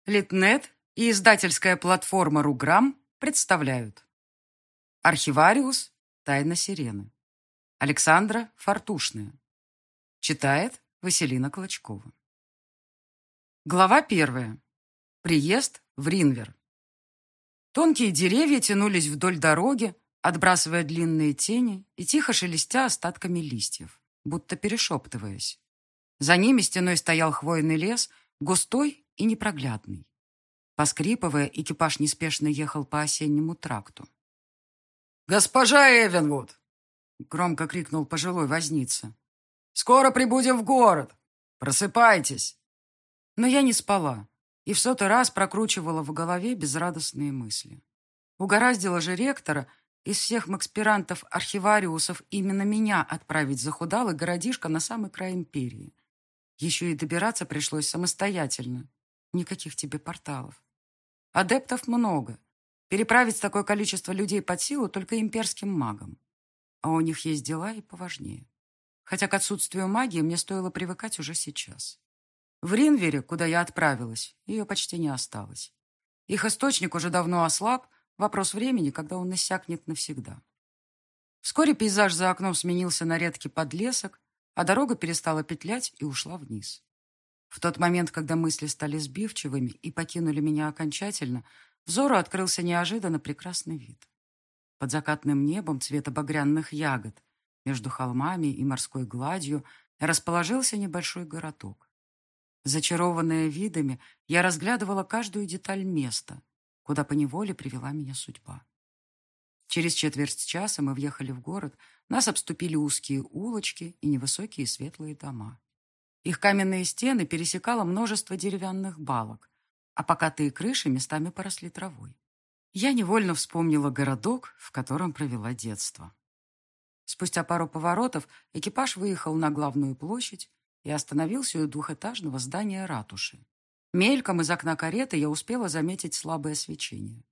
Литнет и издательская платформа «Руграм» представляют Архивариус. Тайна сирены. Александра Фартушная. Читает Василина Клочкова. Глава 1. Приезд в Ринвер. Тонкие деревья тянулись вдоль дороги, отбрасывая длинные тени и тихо шелестя остатками листьев, будто перешептываясь. За ними стеной стоял хвойный лес, густой и непроглядный. Поскрипывая, экипаж неспешно ехал по осеннему тракту. «Госпожа Эвенвуд!» — громко крикнул пожилой возница. «Скоро прибудем в город! Просыпайтесь!» Но я не спала и в 100-й раз прокручивала в голове безрадостные мысли. Угораздило же ректора из всех макспирантов-архивариусов именно меня отправить в захудалый городишко на самый край империи. Еще и добираться пришлось самостоятельно. Никаких тебе порталов. Адептов много. Переправить такое количество людей под силу только имперским магам. А у них есть дела и поважнее. Хотя к отсутствию магии мне стоило привыкать уже сейчас. В Ринвере, куда я отправилась, ее почти не осталось. Их источник уже давно ослаб, вопрос времени, когда он иссякнет навсегда. Вскоре пейзаж за окном сменился на редкий подлесок, а дорога перестала петлять и ушла вниз. В тот момент, когда мысли стали сбивчивыми и покинули меня окончательно, взору открылся неожиданно прекрасный вид. Под закатным небом цвета багряных ягод, между холмами и морской гладью, расположился небольшой городок. Зачарованная видами, я разглядывала каждую деталь места, куда поневоле привела меня судьба. Через четверть часа мы въехали в город, нас обступили узкие улочки и невысокие светлые дома. Их каменные стены пересекало множество деревянных балок, а покатые крыши местами поросли травой. Я невольно вспомнила городок, в котором провела детство. Спустя пару поворотов экипаж выехал на главную площадь и остановился у двухэтажного здания ратуши. Мельком из окна кареты я успела заметить слабое свечение.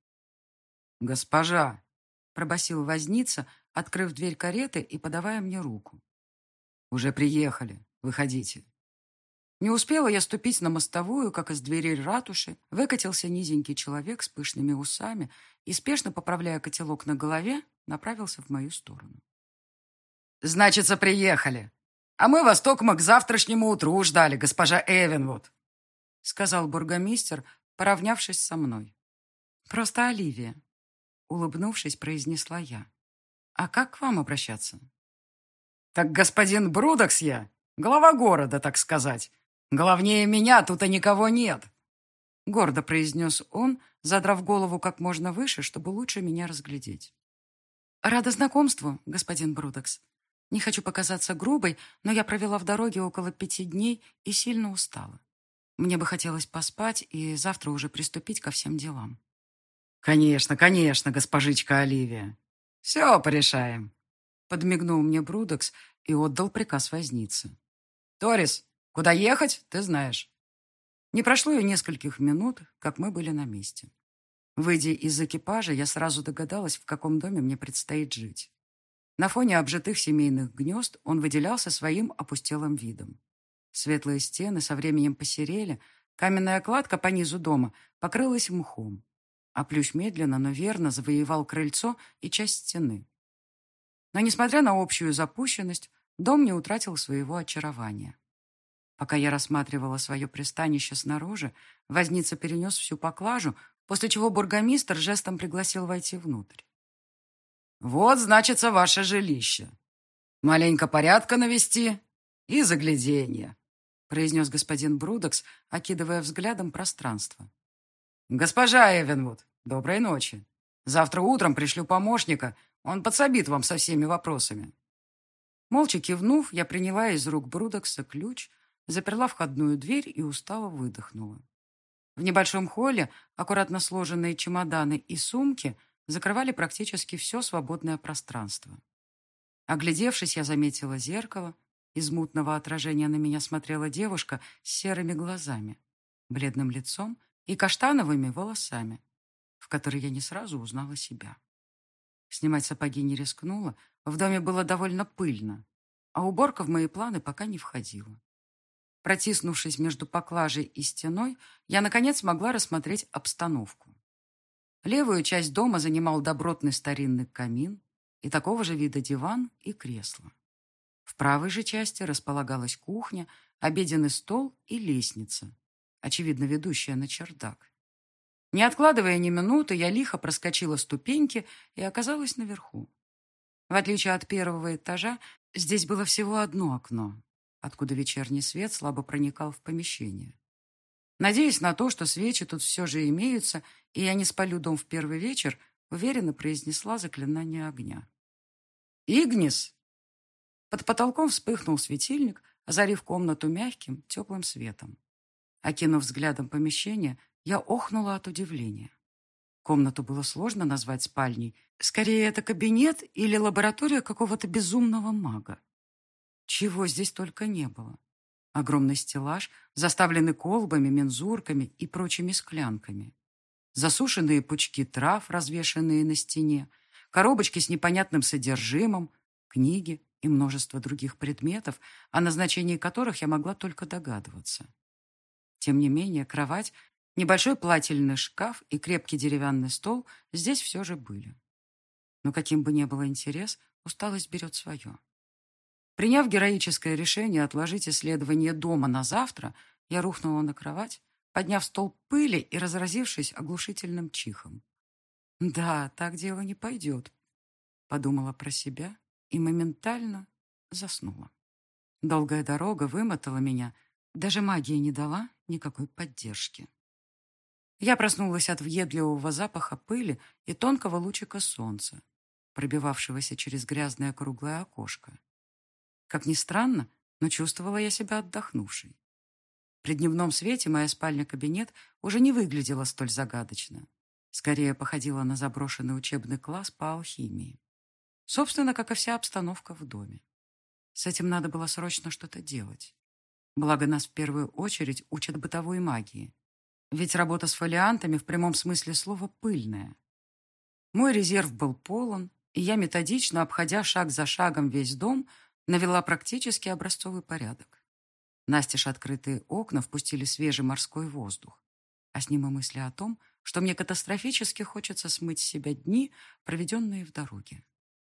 «Госпожа!» — пробасил возница, открыв дверь кареты и подавая мне руку. «Уже приехали. Выходите». Не успела я ступить на мостовую, как из дверей ратуши выкатился низенький человек с пышными усами и, спешно поправляя котелок на голове, направился в мою сторону. «Значится, приехали. А мы вас токмо к завтрашнему утру ждали, госпожа Эвенвуд», — сказал бургомистр, поравнявшись со мной. «Просто Оливия», — улыбнувшись, произнесла я. «А как к вам обращаться?» «Так господин Брудокс я, глава города, так сказать. Главнее меня тут и никого нет», — гордо произнес он, задрав голову как можно выше, чтобы лучше меня разглядеть. «Рада знакомству, господин Брудокс. Не хочу показаться грубой, но я провела в дороге около 5 дней и сильно устала. Мне бы хотелось поспать и завтра уже приступить ко всем делам». «Конечно, конечно, госпожичка Оливия. Все порешаем», — подмигнул мне Брудокс и отдал приказ вознице. «Торис, куда ехать, ты знаешь». Не прошло и нескольких минут, как мы были на месте. Выйдя из экипажа, я сразу догадалась, в каком доме мне предстоит жить. На фоне обжитых семейных гнезд он выделялся своим опустелым видом. Светлые стены со временем посерели, каменная кладка по низу дома покрылась мхом, а плющ медленно, но верно завоевал крыльцо и часть стены. Но, несмотря на общую запущенность, дом не утратил своего очарования. Пока я рассматривала свое пристанище снаружи, возница перенес всю поклажу, после чего бургомистр жестом пригласил войти внутрь. «Вот, значится, ваше жилище. Маленько порядка навести и загляденье», — произнес господин Брудокс, окидывая взглядом пространство. «Госпожа Эвенвуд, доброй ночи. Завтра утром пришлю помощника, он подсобит вам со всеми вопросами». Молча кивнув, я приняла из рук Брудокса ключ, заперла входную дверь и устало выдохнула. В небольшом холле аккуратно сложенные чемоданы и сумки закрывали практически все свободное пространство. Оглядевшись, я заметила зеркало. Из мутного отражения на меня смотрела девушка с серыми глазами, бледным лицом и каштановыми волосами, в которой я не сразу узнала себя. Снимать сапоги не рискнула, в доме было довольно пыльно, а уборка в мои планы пока не входила. Протиснувшись между поклажей и стеной, я, наконец, смогла рассмотреть обстановку. Левую часть дома занимал добротный старинный камин и такого же вида диван и кресло. В правой же части располагалась кухня, обеденный стол и лестница, очевидно, ведущая на чердак. Не откладывая ни минуты, я лихо проскочила ступеньки и оказалась наверху. В отличие от первого этажа, здесь было всего одно окно, откуда вечерний свет слабо проникал в помещение. Надеясь на то, что свечи тут все же имеются, и я не спалю дом в первый вечер, уверенно произнесла заклинание огня. «Игнис!» Под потолком вспыхнул светильник, озарив комнату мягким, теплым светом. Окинув взглядом помещение, я охнула от удивления. Комнату было сложно назвать спальней. Скорее, это кабинет или лаборатория какого-то безумного мага. Чего здесь только не было. Огромный стеллаж, заставленный колбами, мензурками и прочими склянками. Засушенные пучки трав, развешанные на стене, коробочки с непонятным содержимым, книги и множество других предметов, о назначении которых я могла только догадываться. Тем не менее, кровать, небольшой плательный шкаф и крепкий деревянный стол здесь все же были. Но каким бы ни был интерес, усталость берет свое. Приняв героическое решение отложить исследование дома на завтра, я рухнула на кровать, подняв столб пыли и разразившись оглушительным чихом. «Да, так дело не пойдет», — подумала про себя и моментально заснула. Долгая дорога вымотала меня, даже магия не дала никакой поддержки. Я проснулась от въедливого запаха пыли и тонкого лучика солнца, пробивавшегося через грязное круглое окошко. Как ни странно, но чувствовала я себя отдохнувшей. При дневном свете моя спальня-кабинет уже не выглядела столь загадочно. Скорее походила на заброшенный учебный класс по алхимии. Собственно, как и вся обстановка в доме. С этим надо было срочно что-то делать. Благо нас в первую очередь учат бытовой магии. Ведь работа с фолиантами в прямом смысле слова пыльная. Мой резерв был полон, и я, методично обходя шаг за шагом весь дом, навела практически образцовый порядок. Настежь открытые окна впустили свежий морской воздух, а с ним и мысли о том, что мне катастрофически хочется смыть с себя дни, проведенные в дороге.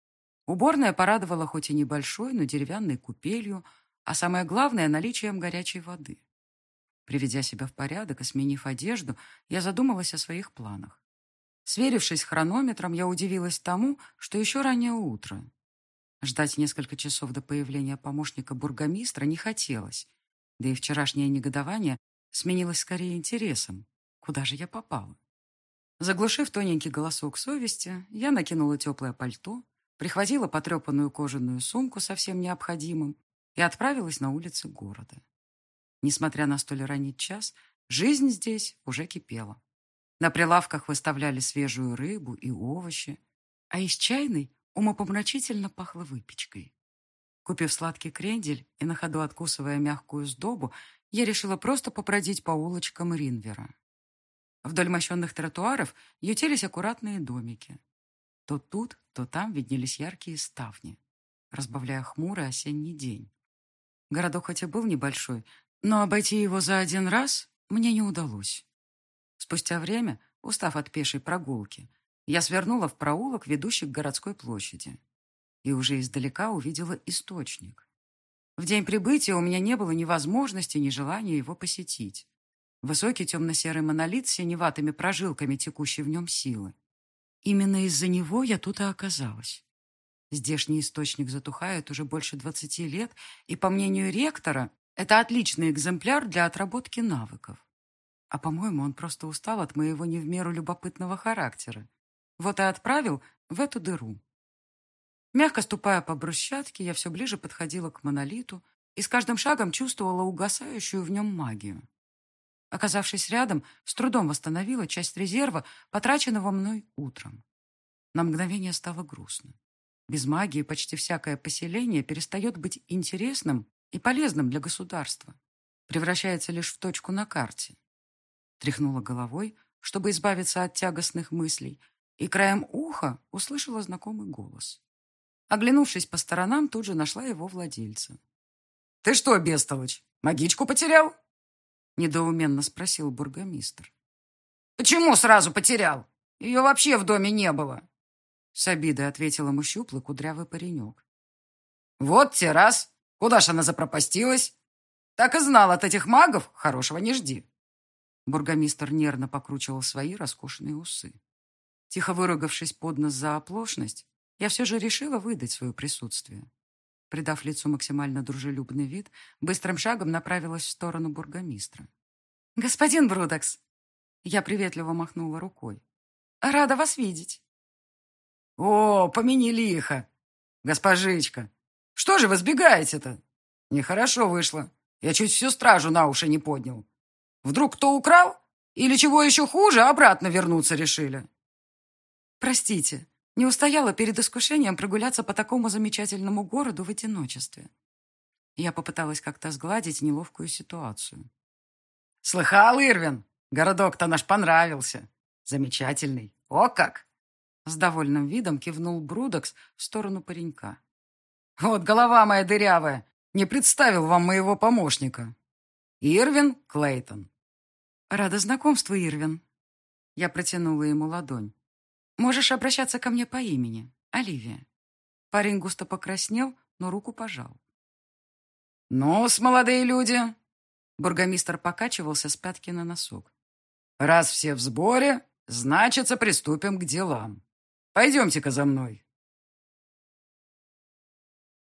Уборная порадовала хоть и небольшой, но деревянной купелью, а самое главное — наличием горячей воды. Приведя себя в порядок и сменив одежду, я задумалась о своих планах. Сверившись с хронометром, я удивилась тому, что еще раннее утро. Ждать несколько часов до появления помощника бургомистра не хотелось, да и вчерашнее негодование сменилось скорее интересом. Куда же я попала? Заглушив тоненький голосок совести, я накинула теплое пальто, прихватила потрепанную кожаную сумку со всем необходимым и отправилась на улицы города. Несмотря на столь ранний час, жизнь здесь уже кипела. На прилавках выставляли свежую рыбу и овощи, а из чайной умопомрачительно пахло выпечкой. Купив сладкий крендель и на ходу откусывая мягкую сдобу, я решила просто побродить по улочкам Ринвера. Вдоль мощенных тротуаров ютились аккуратные домики. То тут, то там виднелись яркие ставни, разбавляя хмурый осенний день. Городок хоть и был небольшой, но обойти его за один раз мне не удалось. Спустя время, устав от пешей прогулки, я свернула в проулок, ведущий к городской площади, и уже издалека увидела источник. В день прибытия у меня не было ни возможности, ни желания его посетить. Высокий темно-серый монолит с синеватыми прожилками, текущей в нем силы. Именно из-за него я тут и оказалась. Здешний источник затухает уже больше 20 лет, и, по мнению ректора, это отличный экземпляр для отработки навыков. А, по-моему, он просто устал от моего не в меру любопытного характера. Вот и отправил в эту дыру. Мягко ступая по брусчатке, я все ближе подходила к монолиту и с каждым шагом чувствовала угасающую в нем магию. Оказавшись рядом, с трудом восстановила часть резерва, потраченного мной утром. На мгновение стало грустно. Без магии почти всякое поселение перестает быть интересным и полезным для государства, превращается лишь в точку на карте. Тряхнула головой, чтобы избавиться от тягостных мыслей, и краем уха услышала знакомый голос. Оглянувшись по сторонам, тут же нашла его владельца. «Ты что, бестолочь, Магичку потерял?» Недоуменно спросил бургомистр. «Почему сразу потерял? Ее вообще в доме не было!» С обидой ответил ему щуплый кудрявый паренек. «Вот те раз! Куда ж она запропастилась? Так и знал, от этих магов хорошего не жди!» Бургомистр нервно покручивал свои роскошные усы. Тихо выругавшись под нос за оплошность, я все же решила выдать свое присутствие. Придав лицу максимально дружелюбный вид, быстрым шагом направилась в сторону бургомистра. «Господин Брудекс!» Я приветливо махнула рукой. «Рада вас видеть!» «О, помяни лихо! Госпожичка! Что же вы сбегаете-то? Нехорошо вышло. Я чуть всю стражу на уши не поднял. Вдруг кто украл? Или чего еще хуже, обратно вернуться решили?» «Простите, не устояла перед искушением прогуляться по такому замечательному городу в одиночестве». Я попыталась как-то сгладить неловкую ситуацию. «Слыхал, Ирвин? Городок-то наш понравился. Замечательный. О как!» С довольным видом кивнул Брудекс в сторону паренька. «Вот голова моя дырявая. Не представил вам моего помощника. Ирвин Клейтон». «Рада знакомству, Ирвин». Я протянула ему ладонь. «Можешь обращаться ко мне по имени. Оливия». Парень густо покраснел, но руку пожал. «Ну-с, молодые люди!» Бургомистр покачивался с пятки на носок. «Раз все в сборе, значится, приступим к делам. Пойдемте-ка за мной».